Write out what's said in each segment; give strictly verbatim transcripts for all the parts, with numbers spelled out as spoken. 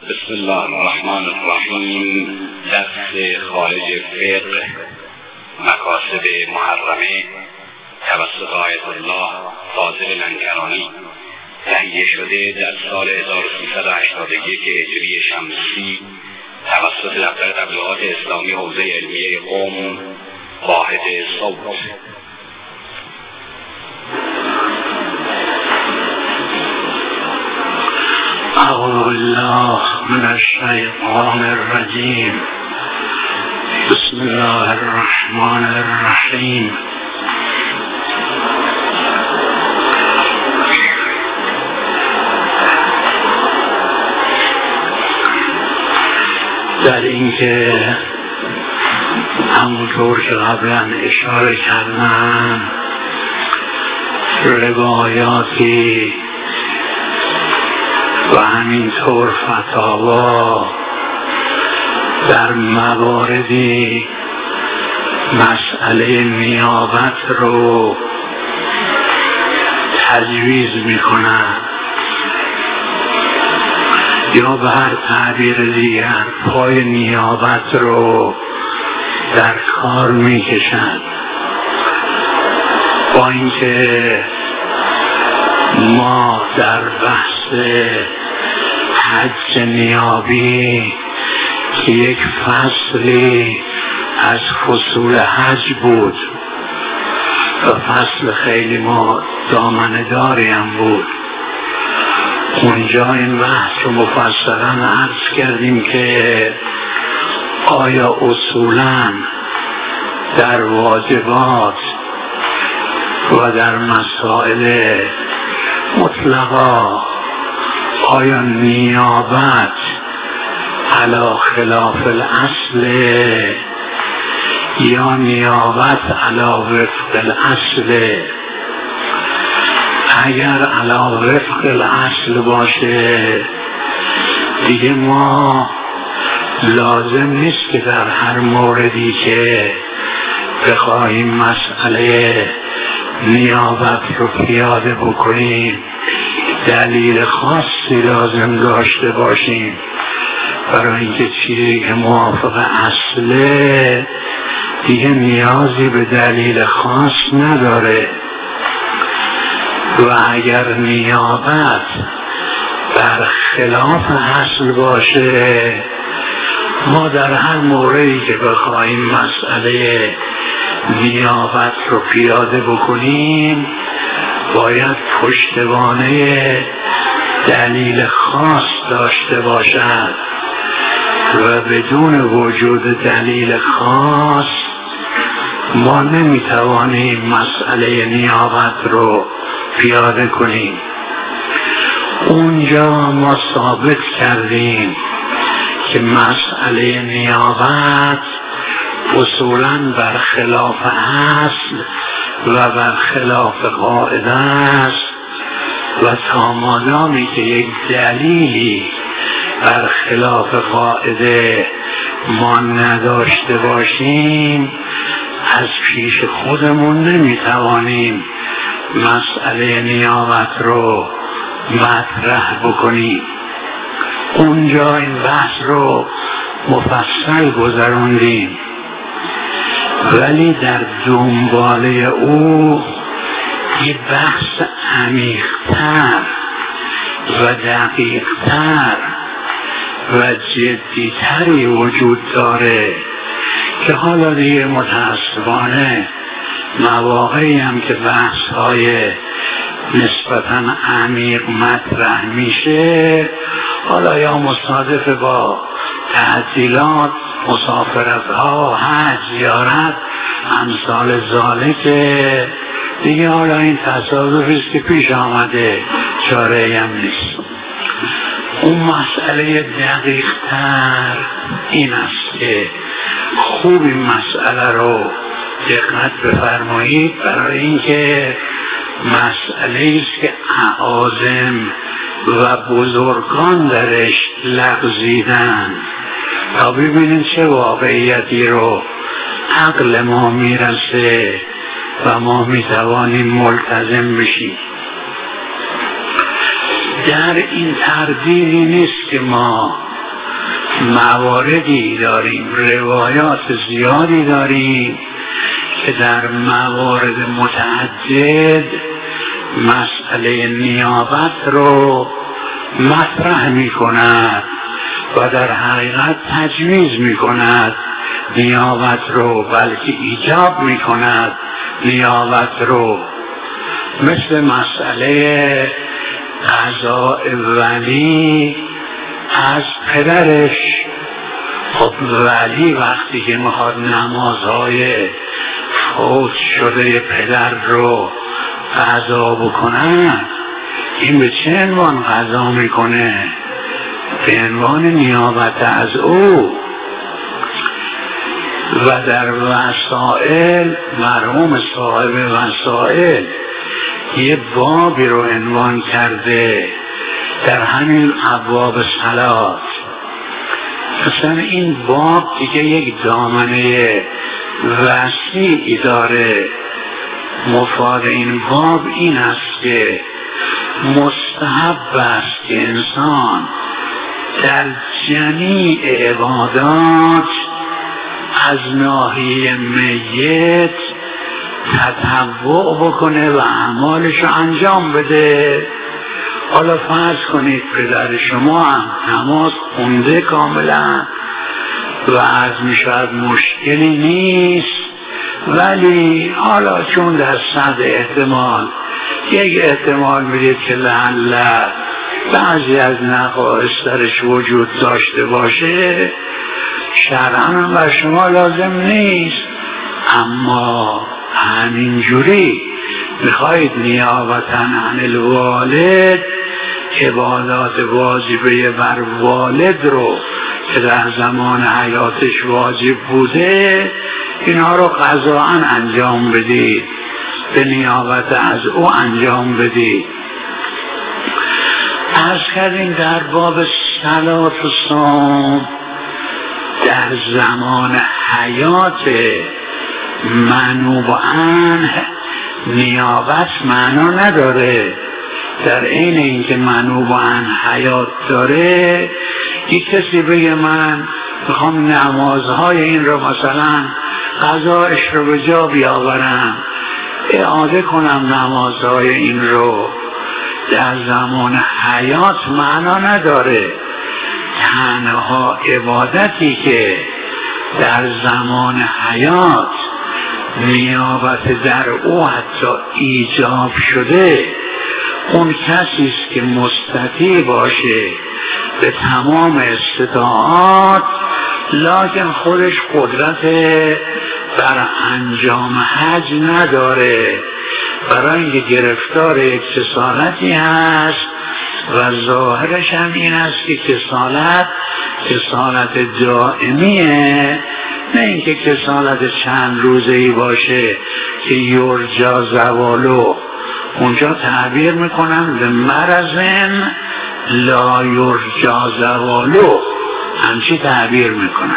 بسم الله الرحمن الرحیم. درس خارج فقه مکاسب محرمه توسط آیت الله فاضل لنگرانی تهیه شده در سال هزار و سیصد و هشتاد و یک هجری شمسی توسط دفتر تبلیغات اسلامی حوزه علمیه قم واحد صوت. أعوذ بالله من الشيطان الرجيم. بسم الله الرحمن الرحيم. در اینکه همونطور که قبلا اشاره کردم روایاتی و همینطور فتاوا در مواردی مسئله نیابت رو تجویز میکنن یا به هر تعبیر دیگر پای نیابت رو در کار میکشن، با اینکه ما در بحث حج نیابی که یک فصلی از فصول حج بود و فصل خیلی ما دامنه داری هم بود، اونجا این بحث رو مفصلا عرض کردیم که آیا اصولاً در واجبات و در مسائل مطلقا آیا نیابت علی خلاف الاصل یا نیابت علی وفق الاصل؟ اگر علی وفق الاصل باشه دیگه ما لازم نیست که در هر موردی که بخواهیم مسئله نیابت رو پیاده بکنیم دلیل خاصی لازم داشته باشیم، برای اینکه چیزی که موافق اصله دیگه نیازی به دلیل خاص نداره. و اگر نیابت در خلاف اصل باشه ما در هر موردی که بخواهیم مسئله نیابت رو پیاده بکنیم باید پشتوانه دلیل خاص داشته باشد و بدون وجود دلیل خاص ما نمیتوانیم مسئله نیابت رو پیاده کنیم. اونجا ما ثابت کردیم که مسئله نیابت اصولاً بر خلاف اصل و بر خلاف قاعده است و تا مادامی که یک دلیلی بر خلاف قاعده ما نداشته باشیم از پیش خودمون نمیتوانیم مسئله نیابت رو مطرح بکنیم. اونجا این بحث رو مفصل گذراندیم، ولی در دنباله او یه بحث عمیق‌تر و دقیق‌تر و جدی‌تری وجود داره که حالا دیگه متاسفانه مواقعی هم که بحث‌های نسبتاً عمیق مطرح میشه حالا یا مصادف با تعطیلات، مسافرت‌ها، حج، زیارت، امثال ذالک دیگه حالا این تصادفیست که پیش آمده چاره‌ای هم نیست. اون مسئله دقیق تر این است که خوب این مسئله رو دقت بفرمایید، برای اینکه مسئله است که اعاظم و بزرگان درش لغزیدن تا ببینید چه واقعیتی رو عقل ما میرسه و ما میتوانیم ملتزم بشیم. در این تردیدی نیست که ما مواردی داریم، روایات زیادی داریم که در موارد متعدد مسئله نیابت رو مطرح می کند و در حقیقت تجویز می کند نیابت رو، بلکه ایجاب می کند نیابت رو. مثل مسئله قضاء ولی از پدرش. خب ولی وقتی که میخواد نمازهای فوت شده پدر رو قضا بکنه، این به چه عنوان قضا میکنه؟ به عنوان نیابت از او. و در وسائل مرحوم صاحب وسائل یه بابی رو عنوان کرده در همین ابواب صلات. مثلا این باب دیگه یک دامنه وسیعی داره. مفاد این باب این است که مستحب است که انسان در جمیع عبادات از ناحیه میت تطوع بکنه و اعمالش رو انجام بده. حالا فرض کنید پدر شما هم نماز خونده کاملا و از میشود مشکلی نیست، ولی حالا چون در صد احتمال یک احتمال میدید که لعله بعضی از نقائص درش وجود داشته باشه، شرعاً هم بر شما لازم نیست، اما همینجوری میخواید نیابتاً عن الوالد عبادات واجبه بر والد رو که در زمان حیاتش واجب بوده اینها رو قضاءً انجام بدید، به نیابت از او انجام بدید. عرض کردیم در باب صلات و صوم در زمان حیات منوب عنه نیابت معنا نداره. در عین اینکه منوب عنه حیات داره، یک کسی بگه من میخوام نمازهای این رو مثلا قضایش رو به جا بیاورم، اعاده کنم نمازهای این رو، در زمان حیات معنا نداره. تنها عبادتی که در زمان حیات نیابت در او حتی ایجاب شده، اون کسی است که مستطیع باشه به تمام استطاعات، لکن خودش قدرت بر انجام حج نداره، برای اینکه گرفتار یک کسالتی هست و ظاهرش هم این است که کسالت کسالت دائمیه، نه اینکه کسالت چند روزه‌ای باشه که یرجا زوالو. اونجا تعبیر میکنن به مرضن لا یرجا زوالو، همچی تعبیر میکنن.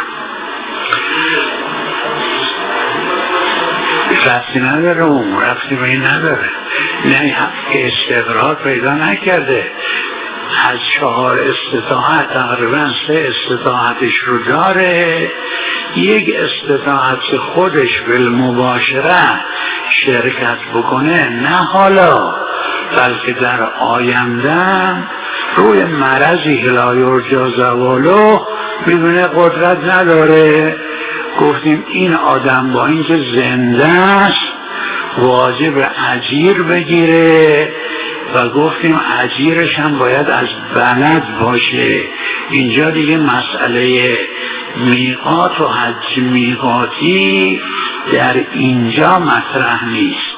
رفتی نداره، اون رفتی به این نداره، نه استقرار پیدا نکرده. از چهار استطاعت تقریبا سه استطاعتش رو داره، یک استطاعت که خودش بالمباشره شرکت بکنه، نه حالا بلکه در آینده روی مرضی که لا یرجا زوالو میبینه قدرت نداره. گفتیم این آدم با اینکه زنده است واجب اجیر بگیره و گفتیم اجیرش هم باید از بلد باشه. اینجا دیگه مسئله میقات و حج میقاتی در اینجا مطرح نیست.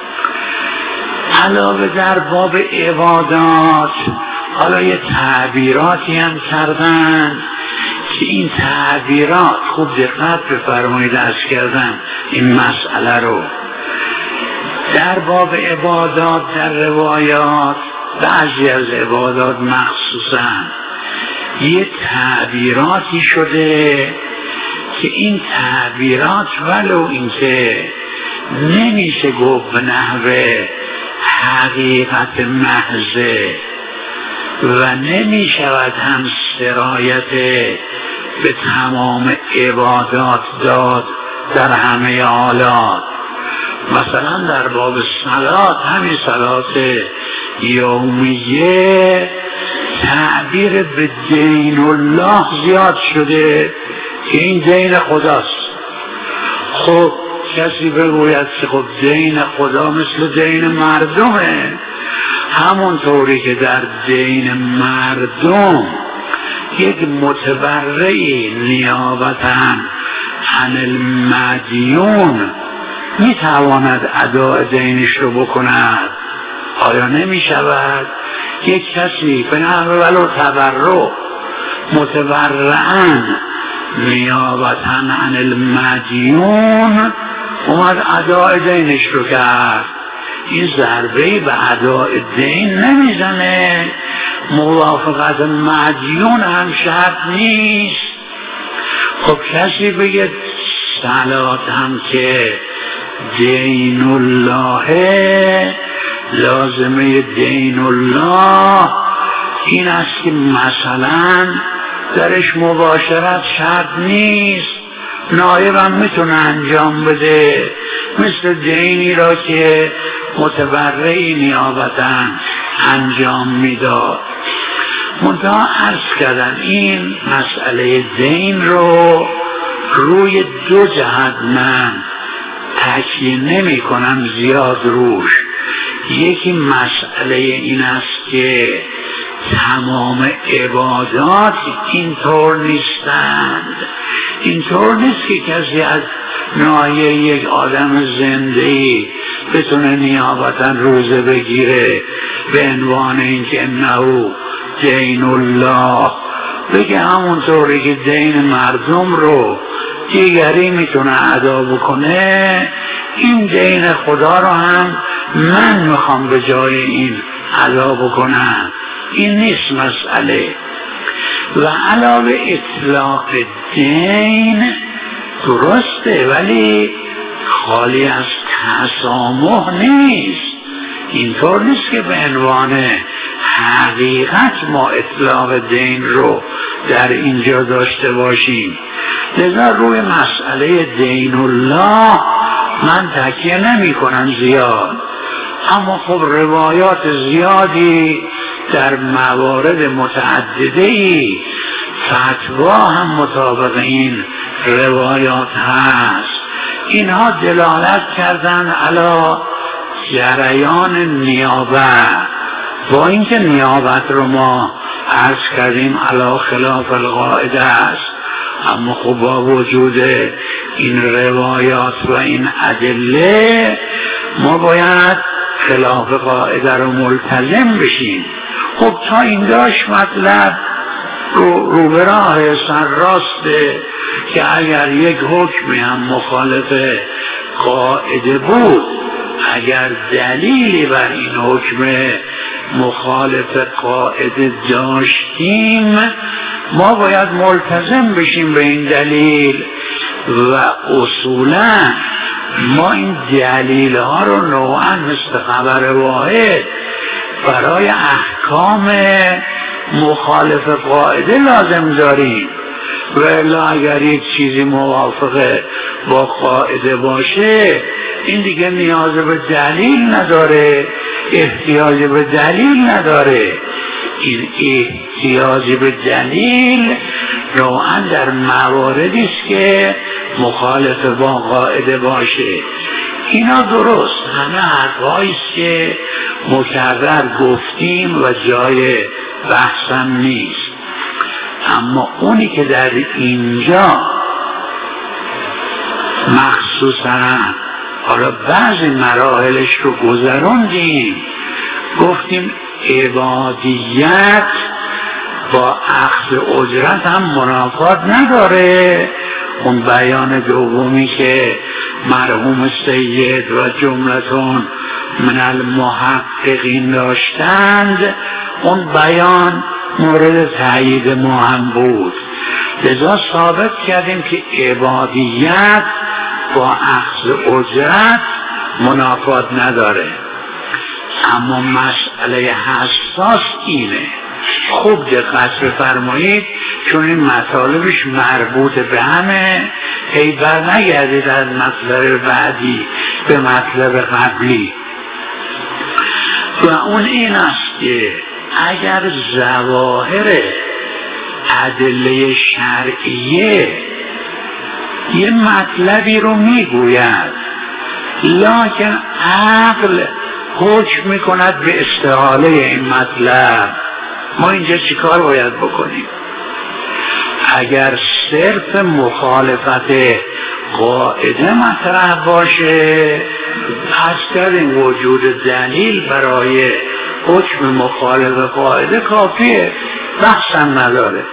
علاوه در باب عبادات حالا یه تعبیراتی هم کردن که این تعبیرات خوب دقت بفرمایید از کردن این مسئله رو. در باب عبادات در روایات بعضی از عبادات مخصوصا یه تعبیراتی شده که این تعبیرات ولو اینکه نمیشه گفت به نحوه حقیقت محضه و نمی شود هم سرایت به تمام عبادات داد در همه حالات. مثلا در باب صلات، همین صلات یومیه تعبیر به دین الله زیاد شده که این دین خداست. خب کسی بگوید که خب دین خدا مثل دین مردمه، همونطوری که در دین مردم یک متبرعی نیابتاً عن المدیون میتواند اداء دینش رو بکند، آیا نمی شود؟ یک کسی به نحو ولو تبرع متبرعاً نیابتاً عن المدیون اومد اداء دینش رو کرد، این ضربه‌ای به اداء دین نمیزنه، موافقت مدیون هم شرط نیست. خب کسی بگه صلات هم که دین الله، لازمه دین الله این است که مثلا درش مباشرت شرط نیست، نایبم میتونه انجام بده، مثل دینی را که متبرعی نیابتاً انجام میداد. منتها عرض کردن این مسئله دین رو روی دو جهت من تاکید نمی کنم زیاد روش. یکی مسئله این است که تمام عبادات اینطور نیستند، اینطور نیست که کسی از ناحیه یک آدم زنده‌ای بتونه نیابتاً روزه بگیره به عنوان اینکه انه دین الله، بگه همونطوری که دین مردم رو دیگری میتونه ادا بکنه، این دین خدا رو هم من میخوام به جای این ادا بکنم. این نیست مسئله. و علاوه اطلاق دین درسته ولی خالی از تسامح نیست، اینطور نیست که به عنوان حقیقت ما اطلاق دین رو در اینجا داشته باشیم. لذا روی مسئله دین الله من تکیه نمی کنم زیاد، اما خب روایات زیادی در موارد متعدده‌ای فتوا هم مطابق این روایات هست. اینها دلالت کردن علی جریان نیابت، با اینکه نیابت رو ما عرض کردیم علی خلاف القاعده است، اما خب با وجود این روایات و این ادله ما باید خلاف قاعده رو ملتزم بشیم. خب تا این داشت مطلب رو, رو به راه سر راسته که اگر یک حکمی هم مخالف قاعده بود، اگر دلیلی بر این حکم مخالف قاعده داشتیم ما باید ملتزم بشیم به این دلیل و اصولا ما این دلیل ها رو نوعا مثل خبر واحد برای احکام مخالف قاعده لازم داریم، و الا اگر یک چیزی موافق با قاعده باشه این دیگه نیاز به دلیل نداره، احتیاج به دلیل نداره. این احتیاج به دلیل نوعا در مواردی است که مخالف با قاعده باشه. اینا درست همه حرفایی است که مکرر گفتیم و جای بحثم نیست، اما اونی که در اینجا مخصوصا حالا بعضی مراحلش رو گذروندیم، گفتیم عبادیت با اخذ اجرت هم منافات نداره. اون بیان دومی که مرحوم سید و جملتون من المحققین داشتند، اون بیان مورد تایید ما هم بود. لذا ثابت کردیم که عبادیت با اخذ اجرت منافات نداره. اما مسئله حساس اینه خوب دقت بفرمایید چون این مطالبش مربوط به همه، ای بر نگردید از مطلب بعدی به مطلب قبلی. و اون این است که اگر ظواهر ادله شرعیه یه مطلبی رو میگوید لکن عقل حکم میکند به استحاله این مطلب، ما اینجا چیکار باید بکنیم؟ اگر صرف مخالفت قاعده مطرح باشه پس در این وجود دلیل برای حکم مخالف قاعده کافیه، بحثم نداره.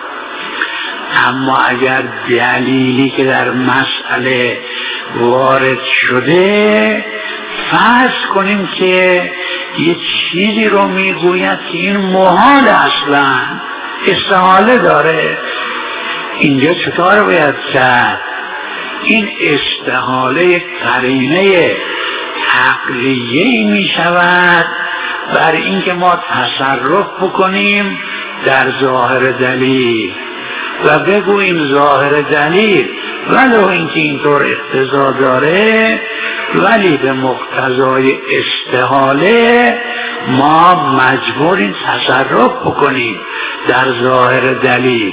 اما اگر دلیلی که در مسئله وارد شده فرض کنیم که یه چیزی رو میگوید که این محال اصلا استحاله داره، اینجا چطور باید کرد؟ این استحاله قرینه عقلیه‌ای می شود بر اینکه ما تصرف بکنیم در ظاهر دلیل و بگوییم ظاهر دلیل ولو اینکه اینطور اقتضا داره ولی به مقتضای استحاله ما مجبوریم تصرف بکنیم در ظاهر دلیل.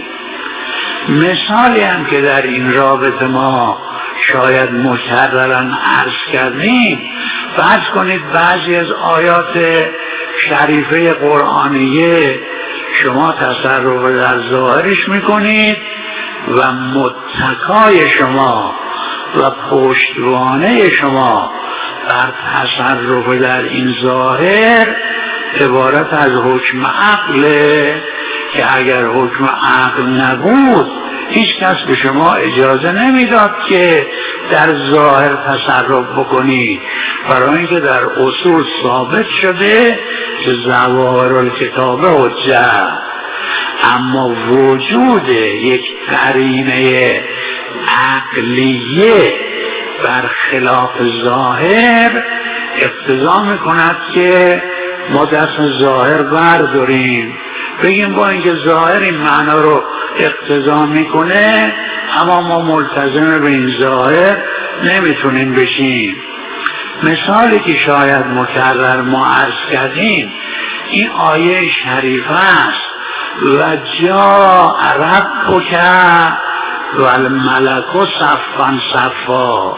مثالی هم که در این رابطه ما شاید مکرراً عرض کردیم، فرض کنید بعضی از آیات شریفه قرآنیه شما تصرف در ظاهرش میکنید و متکای شما و پشتوانه شما بر تصرف در این ظاهر عبارت از حکم عقله که اگر حکم عقل نبود هیچ کس به شما اجازه نمیداد که در ظاهر تصرف بکنید، برای اینکه در اصول ثابت شده که ظواهر الکتاب حجت. اما وجود یک قرینه عقلیه بر خلاف ظاهر اقتضا میکند که ما دست ظاهر برداریم بگیم با اینکه ظاهر این معنا رو اقتضا میکنه اما ما ملتزم به این ظاهر نمیتونیم بشیم. مثالی که شاید مکرر ما عرض کردیم این آیه شریفه است و جا ربک و الملک صفا صفا،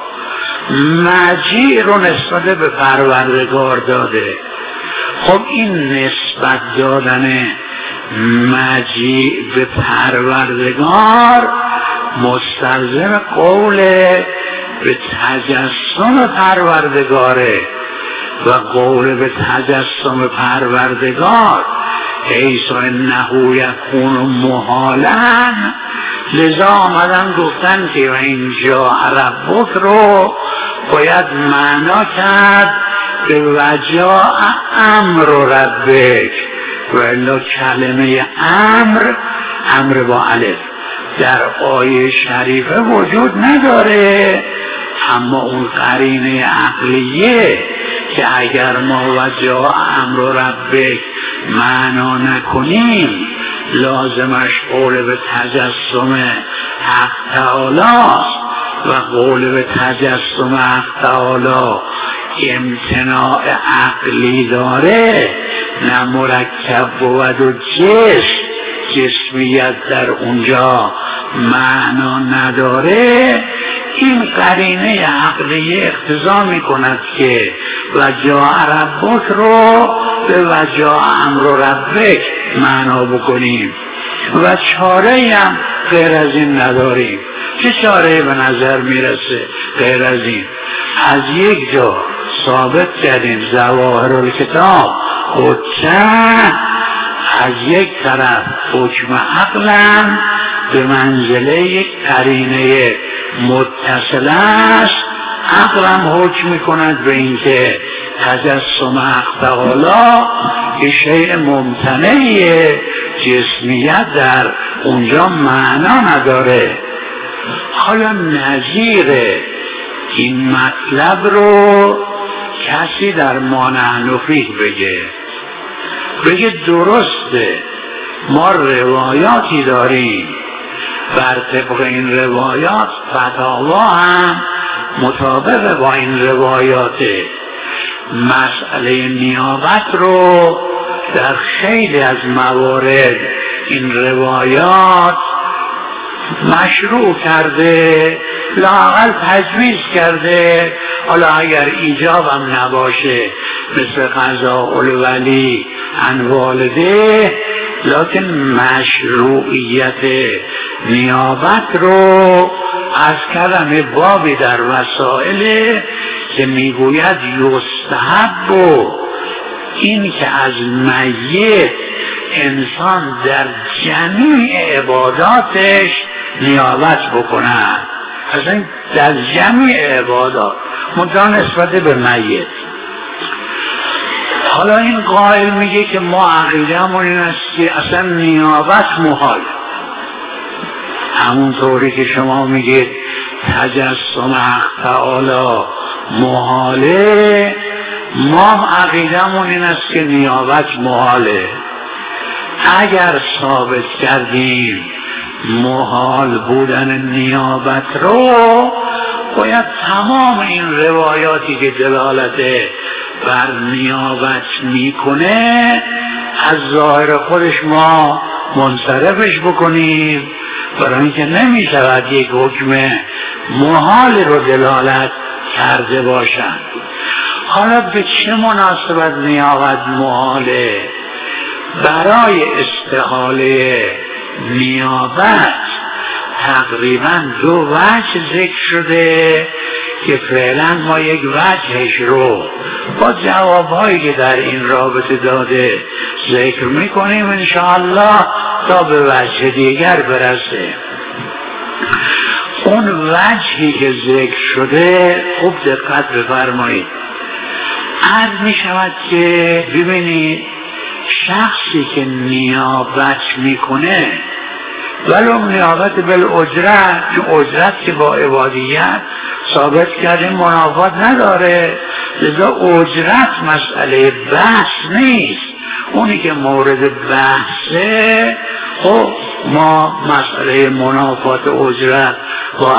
مجیع رو نسبت به پروردگار داده. خب این نسبت دادن مجیع به پروردگار مستلزم قول به تجسم پروردگاره و قول به تجسم پروردگار حیث انه یکون محالا، لذا آمدن گفتن که اینجا ربک رو باید معنا کرد به وجاء امر ربک و الا کلمه امر امر با الف در آیه شریفه وجود نداره. اما اون قرینه عقلیه که اگر ما وجاء امر ربک معنا نکنیم لازمش قول به تجسم حق تعالی و قول به تجسم حق تعالی امتناع عقلی داره، نه مرکب بود و جسم جسمیت در اونجا معنا نداره. این قرینه عقلی اقتضا می کند که وجاء ربک رو به وجاء امر ربک معنا بکنیم و چاره هم غیر از این نداریم. چه چاره به نظر میرسه غیر از این؟ از یک جا ثابت کردیم ظواهر الکتاب حجت، از یک طرف حکم عقلا به منزله یک قرینه متصل است، عقلم حکم میکند به اینکه تجسم حق تعالی که شیء ممتنعه، جسمیت در اونجا معنا نداره. حالا نظیر این مطلب رو کسی در ما نحن فیه بگه بگه درسته ما روایاتی داریم، بر طبق این روایات فتاوا هم مطابق با این روایات. مسئله نیابت رو در خیلی از موارد این روایات مشروع کرده، لااقل تجویز کرده. حالا اگر ایجاب هم نباشه مثل قضاء الولی عن والده، لکن مشروعیت نیابت رو از کلمه بابی در وسائل که میگوید یستحب و این که از میت انسان در جمیع عباداتش نیابت بکنه، اصلا در جمیع عبادات منتها نسبت به میت. حالا این قائل میگه که ما عقیده‌مون این است که اصلا نیابت محال، همونطوری که شما میگید تجسم حق تعالی محاله، ما عقیده‌مون این است که نیابت محاله. اگر ثابت کردیم محال بودن نیابت رو، باید تمام این روایاتی که دلالت بر نیابت میکنه از ظاهر خودش ما منصرفش بکنیم، برای اینکه نمیشود یک حکم محال رو دلالت کرده باشند. حالا به چه مناسبت نیابت محاله؟ برای استحاله نیابت تقریبا دو وجه ذکر شده که فعلا ما یک وجهش رو با جوابهایی که در این رابطه داده ذکر میکنیم انشاءالله تا به وجه دیگر برسه. اون وجهی که ذکر شده خوب دقت بفرمایید. عرض می شود که ببینید شخصی که نیابت میکنه ولو نیابت بالاجرت، که اجرت که با عبادیت ثابت کرده منافات نداره، لذا اجرت مسئله بحث نیست. اونی که مورد بحثه خب ما مسئله منافات اجرت با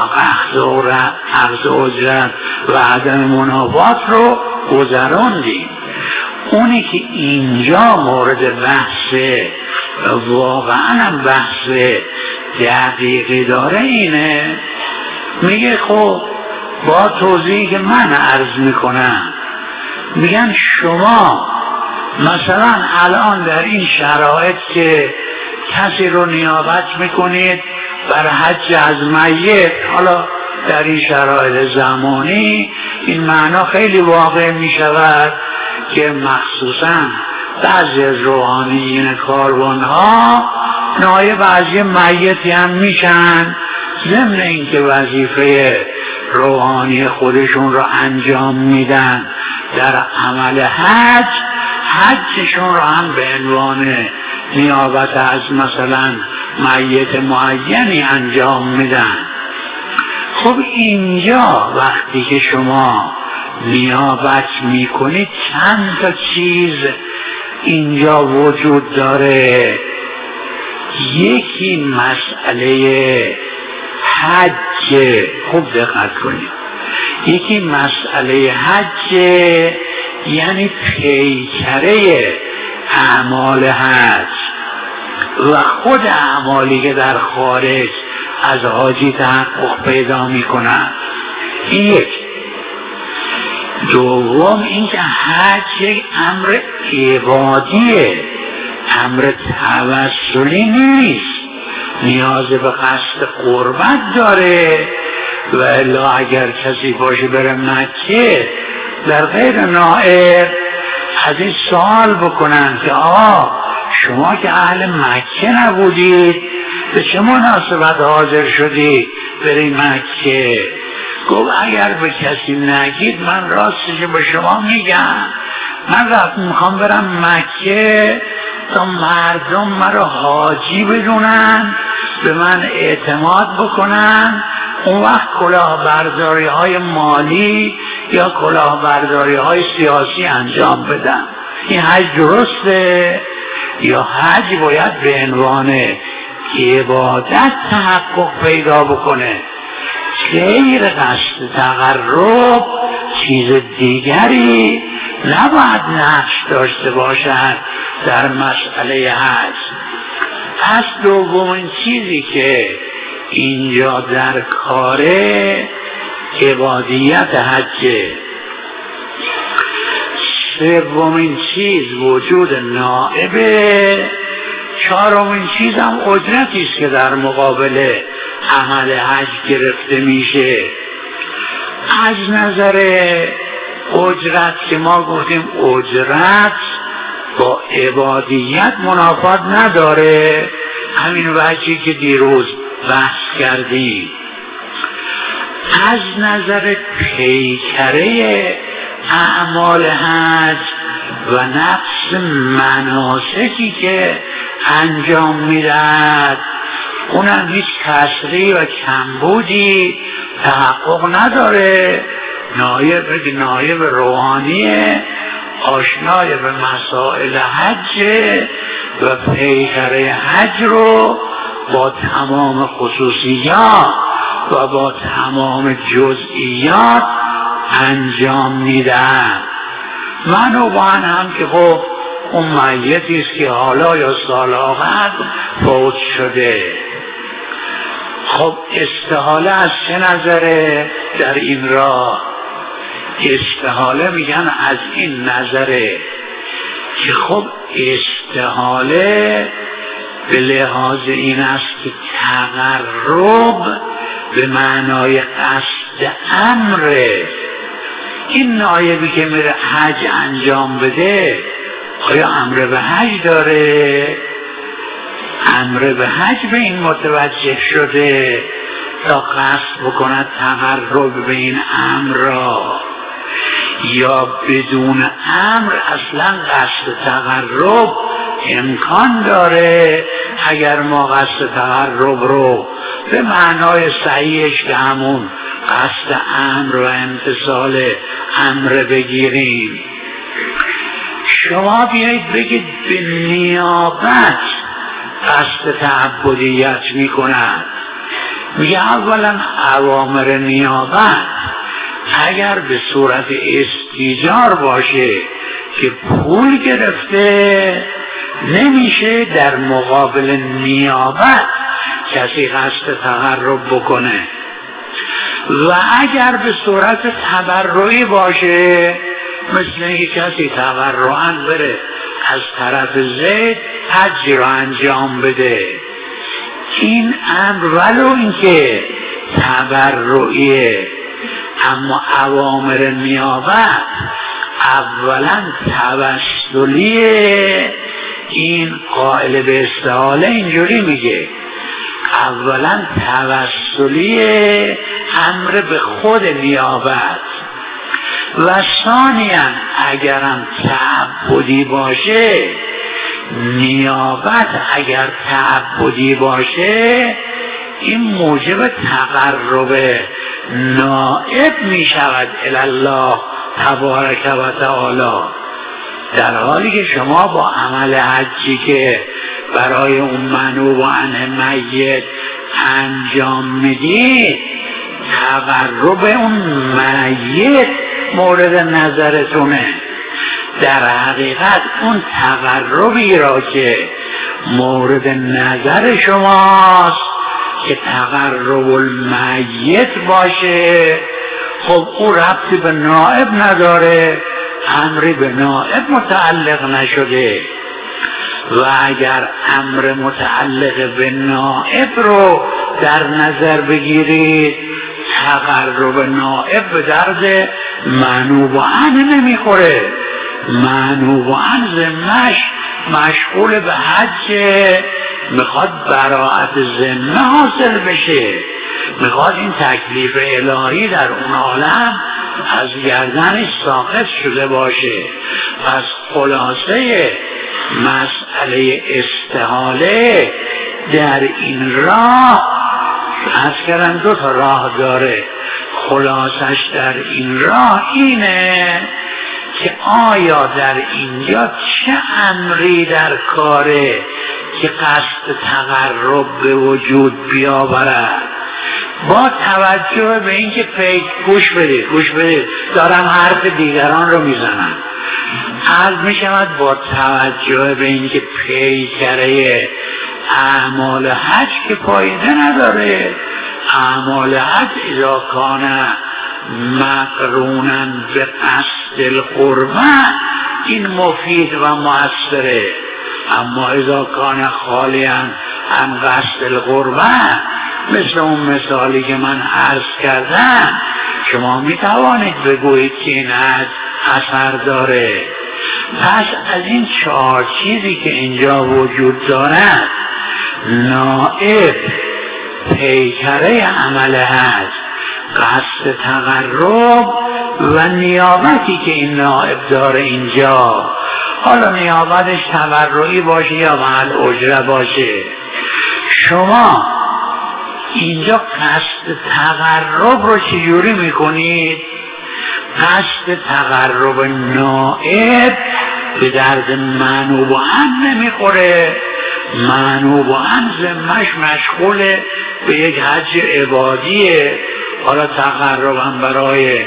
اخذ اجرت و عدم منافات رو گذراندیم. اونی که اینجا مورد بحثه واقعا هم بحث دقیقی داره اینه، میگه خب با توضیحی که من عرض میکنم، میگن شما مثلا الان در این شرایط که کسی رو نیابت میکنید بر حج از میت، حالا در این شرایط زمانی این معنا خیلی واقع میشود که مخصوصا بعضی از روحانیین کاروان ها نایب از یه میتی هم میشن، ضمن اینکه وظیفه روحانی خودشون رو انجام میدن در عمل حج، حجشون رو هم به عنوان نیابت از مثلا میت معینی انجام میدن. خب اینجا وقتی که شما نیابت میکنید چند تا چیز اینجا وجود داره. یکی مسئله حج، خوب دقت کنید، یکی مسئله حج یعنی پیکره اعمال حج و خود اعمالی که در خارج از حاجی تحقق پیدا میکنن. این یک. دوم اینکه حج یک امر عبادیه، امر توسلی نیست، نیاز به قصد قربت داره. و الا اگر کسی باشه بره مکه در غیر نائب از این سوال بکنن که آقا شما که اهل مکه نبودید به چه مناسبت حاضر شدید بری مکه؟ گفت اگر به کسی نگید من راستش به شما میگم، من رفت میخوام برم مکه تا مردم مرا حاجی بدونن، به من اعتماد بکنن، اون وقت کلاهبرداری های مالی یا کلاهبرداری های سیاسی انجام بدن. این حج درسته؟ یا حج باید به عنوان عبادت تحقق پیدا بکنه. غیر قصد تقرب چیز دیگری نباید نقش داشته باشد در مسئله حج. پس دومین چیزی که اینجا در کار عبادیت حجه. سومین چیز وجود نائبه. چهارمین چیز هم اجرتی است که در مقابل عمل حج گرفته میشه. از نظر اجرت که ما گفتیم اجرت با عبادیت منافات نداره، همین وجهی که دیروز بحث کردیم. از نظر پیکره اعمال حج و نفس مناسکی که انجام میدهد، اونم هیچ کسری و کمبودی تحقق نداره. نایب نایب روحانیه، آشنای به مسائل حج و پیکره حج رو با تمام خصوصیات و با تمام جزئیات انجام میدن. منوبان هم که خب اون میتی است که حالا یا سالها بعد فوت شده. خب استحاله از چه نظره در این راه؟ استحاله میگن از این نظره که خب استحاله به لحاظ این است که تقرب به معنای قصد امره. این نایبی که میره حج انجام بده آیا امر به حج داره؟ امر به حج به این متوجه شده تا قصد بکند تقرب به این امر را، یا بدون امر اصلا قصد تقرب امکان داره؟ اگر ما قصد تقرب رو به معنای صحیحش که همون قصد امر و امتثال امر بگیریم. شما بیایید بگید به نیابت قصد تعبدیت میکنند. میگه اولا اوامر نیابت اگر به صورت استیجار باشه که پول گرفته، نمیشه در مقابل نیابت کسی قصد تقرب بکنه. و اگر به صورت تبرعی باشه، مثل اینکه کسی تبرعاً بره از طرف زید حج رو انجام بده، این امر ولو اینکه تبرعیه، اما اوامر نیابت اولا توسلیه. این قائل به استحاله اینجوری میگه اولا توسلیه، امر به خود نیابت. و ثانیاً اگرم تعبدی باشه، نیابت اگر تعبدی باشه این موجب تقرب نائب می شود الله تبارک و تعالی، در حالی که شما با عمل حجی که برای اون منوب و عنه میت انجام میدید، تقرب اون میت مورد نظرتونه. در حقیقت اون تقربی را که مورد نظر شماست که تقرب المیت باشه، خب او ربطی به نائب نداره، امری به نائب متعلق نشده. و اگر امر متعلق به نائب رو در نظر بگیرید، تقرب نائب به درد منوب و عنه نمیخوره. منوب و عنه ذمه‌اش مشغول به حج، میخواد براءت ذمه حاصل بشه، میخواد این تکلیف الهی در اون عالم از گردنش ساقط شده باشه. پس خلاصه مسئله استحاله در این راه از کردن دو تا راه داره. خلاصش در این راه اینه که آیا در اینجا چه امری در کاره که قصد تقرب به وجود بیاورد. با توجه به اینکه پی گوش بدید گوش بدید دارم حرف دیگران رو میزنم، عرض می شود با توجه به اینکه پیکره اعمال حج که فایده نداره، اعمال حج اذا کان مقرونا به قصد القربه این مفید و مؤثره، اما اذا کان خالیا عن قصد القربه مثل اون مثالی که من عرض کردم شما می توانید بگویید که این حج اثر داره. پس از این چهار چیزی که اینجا وجود دارد، نائب پیکره عمل حج، قصد تقرب و نیابتی که این نائب داره اینجا، حالا نیابتش تبرعی باشه یا محل اجره باشه، شما اینجا قصد تقرب رو چجوری میکنید؟ قصد تقرب نائب به درد منوب و هم نمیخوره، منوب و هم زمش مشغوله به یک حج عبادیه، حالا تقرب هم برای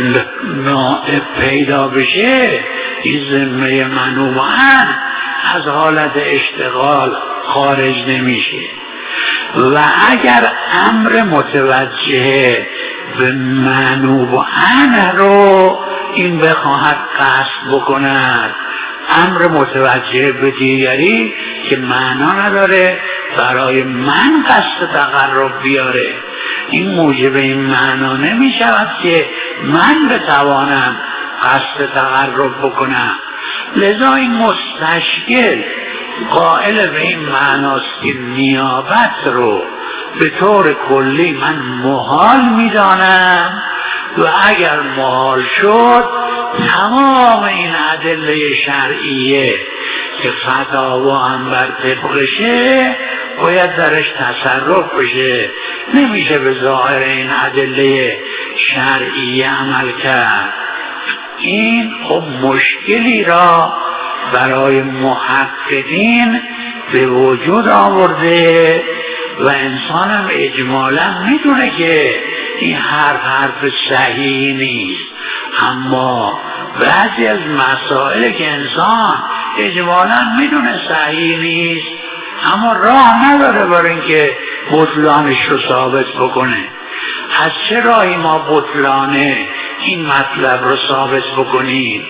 نائب پیدا بشه این ذمه منوب و هم از حالت اشتغال خارج نمیشه. و اگر امر متوجه به منوب و عنه رو این بخواهد قصد بکند، امر متوجه به دیگری که معنا نداره برای من قصد تقرب بیاره، این موجب این معنا نمی شود که من بتوانم قصد تقرب بکنم. لذا این مستشکل قائل به این معناست که نیابت رو به طور کلی من محال میدانم و اگر محال شد تمام این ادله شرعیه که فتاوا هم بر طبقشه باید درش تصرف بشه، نمیشه به ظاهر این ادله شرعیه عمل کرد. این خب مشکلی را برای محققین به وجود آورده و انسان هم اجمالا میدونه که این حرف حرف صحیحی نیست، اما بعضی از مسائل که انسان اجمالا میدونه صحیح نیست اما راه نداره برای اینکه بطلانش رو ثابت بکنه. از چه راهی ما بطلانه این مطلب رو ثابت بکنیم؟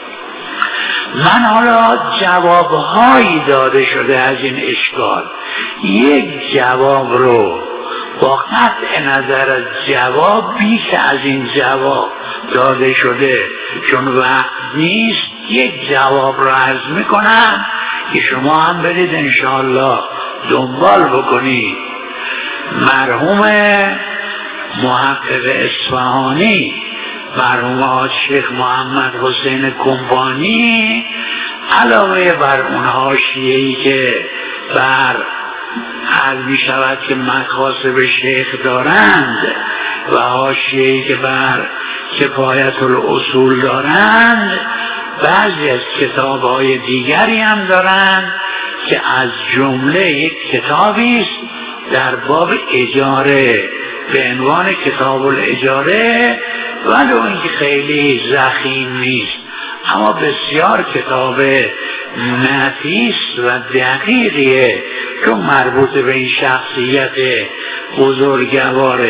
من حالا جوابهایی داده شده از این اشکال، یک جواب رو با قطع نظر از جواب بیش از این جواب داده شده چون وقت نیست، یک جواب رو عرض میکنم که شما هم برید انشاءالله دنبال بکنید. مرحوم محقق اصفهانی مرحوم آج شیخ محمد حسین کمپانی علاوه بر اون حاشیه‌ای که بر حل می شود که مکاسب شیخ دارند و حاشیه‌ای که بر کفایت الاصول دارند، بعضی از کتاب‌های دیگری هم دارند که از جمله یک کتابی است در باب اجاره به عنوان کتاب الاجاره، ولو اینکه خیلی ضخیم نیست اما بسیار کتاب نفیس و دقیقیه چون مربوط به این شخصیت بزرگواره.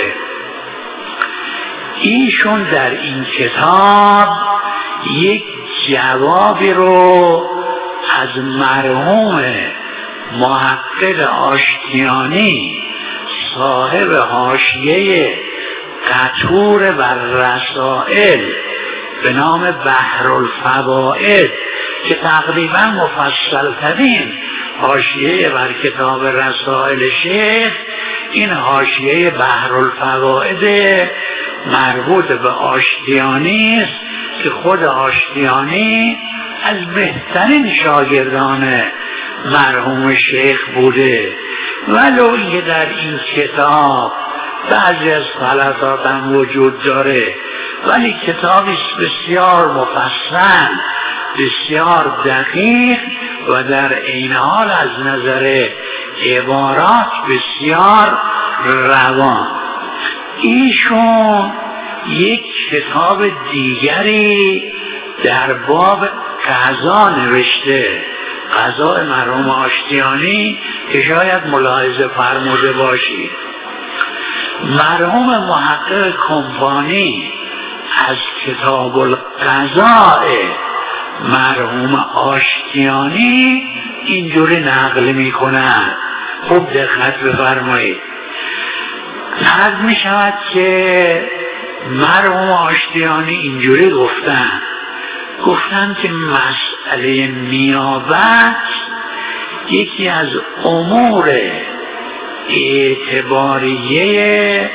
ایشون در این کتاب یک جوابی رو از مرحوم محقق آشتیانی صاحب حاشیه قطور بر رسائل به نام بحرالفوائد که تقریبا مفصل ترین حاشیه بر کتاب رسائل شیخ، این حاشیه بحرالفوائد مربوط به آشتیانی است که خود آشتیانی از بهترین شاگردان مرحوم شیخ بوده، ولو اینکه در این کتاب بعضی از غلطات هم وجود داره ولی کتابی بسیار مفصل، بسیار دقیق و در عین حال از نظر عبارات بسیار روان. ایشون یک کتاب دیگری در باب قضا نوشته، قضا مرحوم آشتیانی، که شاید ملاحظه فرموده باشید. مرحوم محقق کمپانی از کتاب القضاء مرحوم آشتیانی اینجوری نقل می کند. خوب دقت بفرمایید. عرض می شود که مرحوم آشتیانی اینجوری گفتن گفتن که مسئله نیابت یکی از امور اعتباریه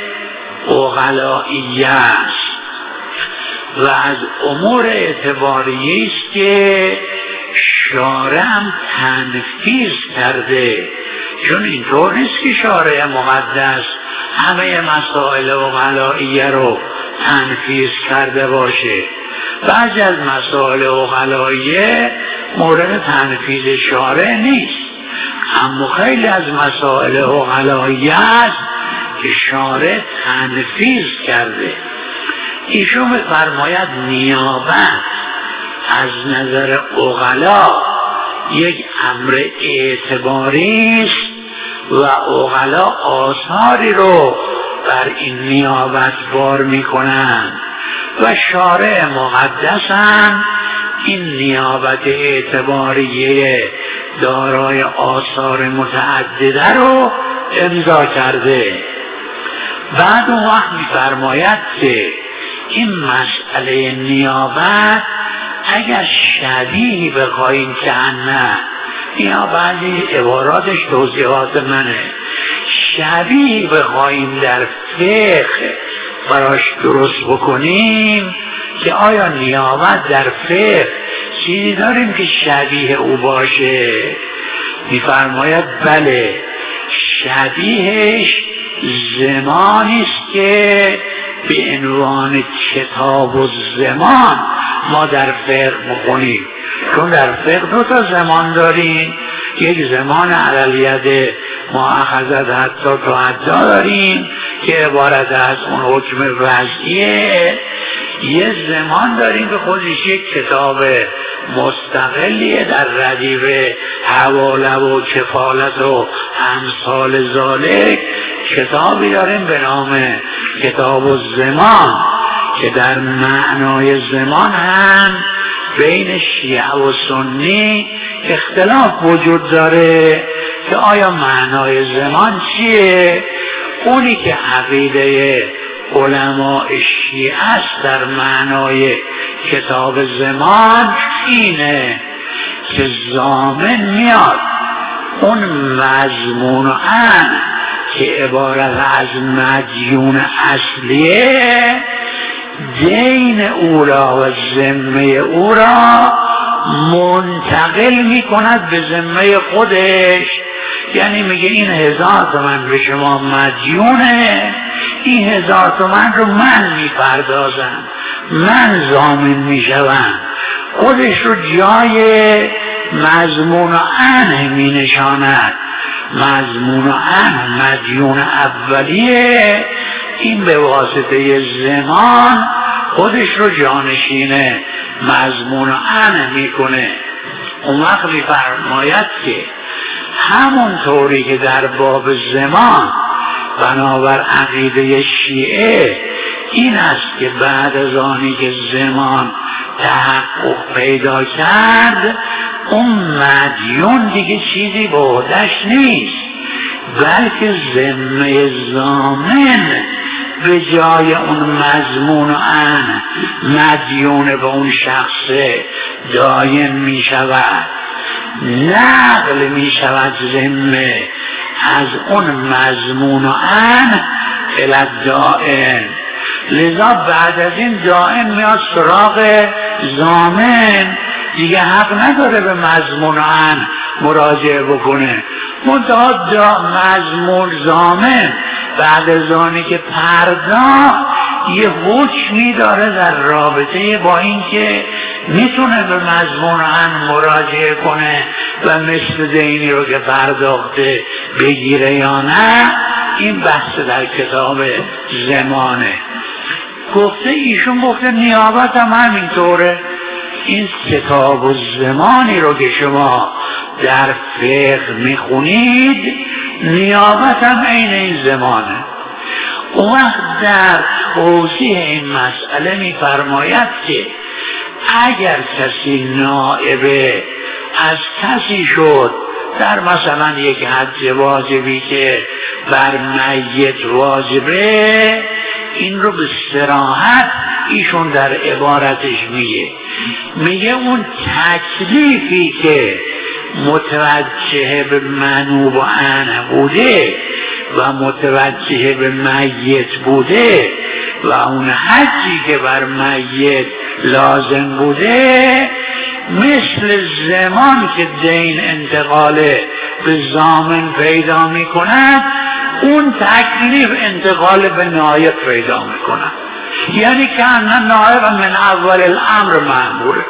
عقلائیه است و از امور اعتباریه است که شارع هم تنفیذ کرده، چون اینطور نیست که شارع مقدس همه مسائل عقلائیه رو تنفیذ کرده باشه. بعضی از مسائل عقلائیه مورد تنفیذ شارع نیست، اما خیلی از مسائل عقلائیه است که شارع تنفیذ کرده. ایشون فرماید نیابت از نظر عقلا یک امر اعتباری است و عقلا آثاری رو بر این نیابت بار میکنند و شارع مقدس هم این نیابت اعتباریه دارای آثار متعدده رو امضا کرده. بعد اون وقت می‌فرماید که این مسئله نیابت اگر شبیه بخواهیم که نه، اینا بعضی عباراتش توضیحات منه، شبیه بخواهیم در فقه براش درست بکنیم که آیا نیابت در فقه چیزی داریم که شبیه او باشه؟ میفرماید بله، شبیهش زمانی است که به عنوان کتاب و زمان ما در فقه می‌خونیم، چون در فقه دو تا زمان داریم، یک زمان علالید مؤاخذت حتی تا حتی داریم که عبارت از اون حکم وضعیه، یه زمان داریم که خودش یک کتاب مستقلیه در ردیف حواله و کفالت و امثال ذالک، کتابی داریم به نام کتاب الزمان که در معنای زمان هم بین شیعه و سنی اختلاف وجود داره که آیا معنای زمان چیه؟ اونی که عقیده علماء شیعه است در معنای کتاب زمان اینه که ضامن میاد اون مضمون و ان که عبارت از مدیون اصلیه دین او را و ذمه او را منتقل می کند به ذمه خودش. یعنی میگه این هزار تومن به شما مدیونه، این هزار تومن رو من میپردازم، من ضامن میشوم، خودش رو جای مضمون و انه می نشاند. مضمون و ان مدیون اولیه، این به واسطه زمان خودش رو جانشین مضمون و ان میکنه. اون وقت میفرماید که همون طوری که در باب زمان بنابر عقیده شیعه این است که بعد از آنی که زمان تحقق پیدا کرد اون مدیون دیگه چیزی به عهده‌اش نیست، بلکه ذمه ضامن به جای اون مضمون و ان مدیون به اون شخص دایم می شود، نقل می شود ذمه از اون مضمون و ان الی دائم. لذا بعد از این دائم میاد سراغ ضامن، دیگه حق نداره به مضمون و ان مراجعه بکنه. منتها مضمون ضامن بعد از آنی که پرداخت یه حکمی داره در رابطه با اینکه میتونه به مضمون آن مراجعه کنه و مثل دینی رو که پرداخته بگیره یا نه. این بحث در کتاب زمانه گفته. ایشون گفته نیابت هم همینطوره. این کتاب و زمانی رو که شما در فقه میخونید نیابت هم عین این زمانه. اون وقت در توضیح این مسئله میفرماید که اگر کسی نائبه از کسی شد در مثلا یک حج واجبی که بر میت واجبه، این رو به صراحت ایشون در عبارتش میگه میگه اون تکلیفی که متوجه به منوب و عنه بوده و متوجه به میت بوده و اون حجی که بر میت لازم بوده، مثل زمان که دین انتقال به ضامن پیدا می کند، اون تکلیف انتقال به نایب پیدا می کند. یعنی که انا نایب من اول الامر مأموره.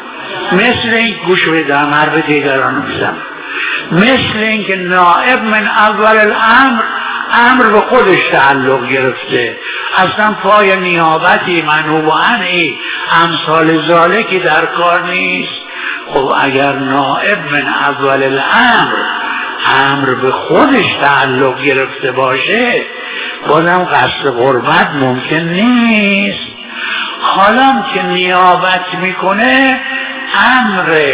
مثل این گوش بدم حرف دیگران میزنم، مثل این که نائب من اول الامر امر به خودش تعلق گرفته، اصلا پای نیابتی منوب و عنی امثال ذالکی در کار نیست. خب اگر نائب من اول الامر امر به خودش تعلق گرفته باشه، بازم قصد قربت ممکن نیست. حالا که نیابت میکنه امر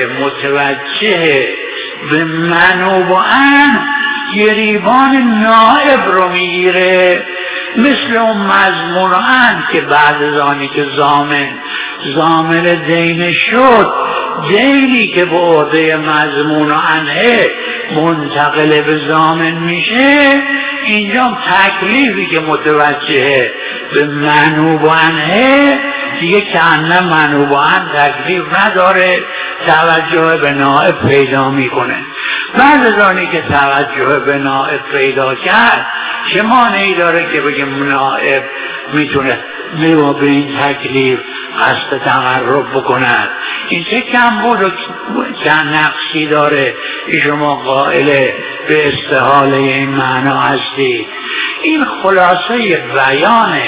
متوجه به منوب و عنه گریبان نائب رو میگیره، مثل اون مضمون عنه که بعد از آنی که ضامن ضامن دین شد، دینی که به عهده مضمون عنه منتقل به ضامن میشه، اینجا تکلیفی که متوجه به منوب عنه دیگه کنه منوب عنه تکلیف نداره، توجه به نائب پیدا میکنه. بعد از آنی که توجه به نائب پیدا کرد، چه مانعی داره که بگیم نائب میتونه میوا به این تکلیف قصد تقرب بکند؟ این چه کم بود و چه نقصی داره که شما قائل به استحاله این معنا هستید؟ این خلاصه بیان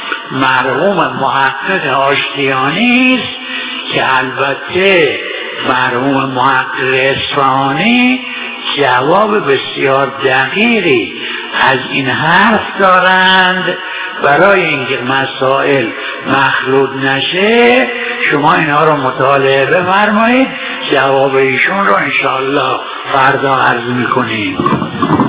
مرحوم محقق آشتیانی است که البته مرحوم محقق اصفهانی جواب بسیار دقیقی از این حرف دارند. برای اینکه مسائل مخلوط نشه شما اینها رو مطالعه بفرمایید، جواب ایشون رو انشاءالله فردا عرض میکنیم.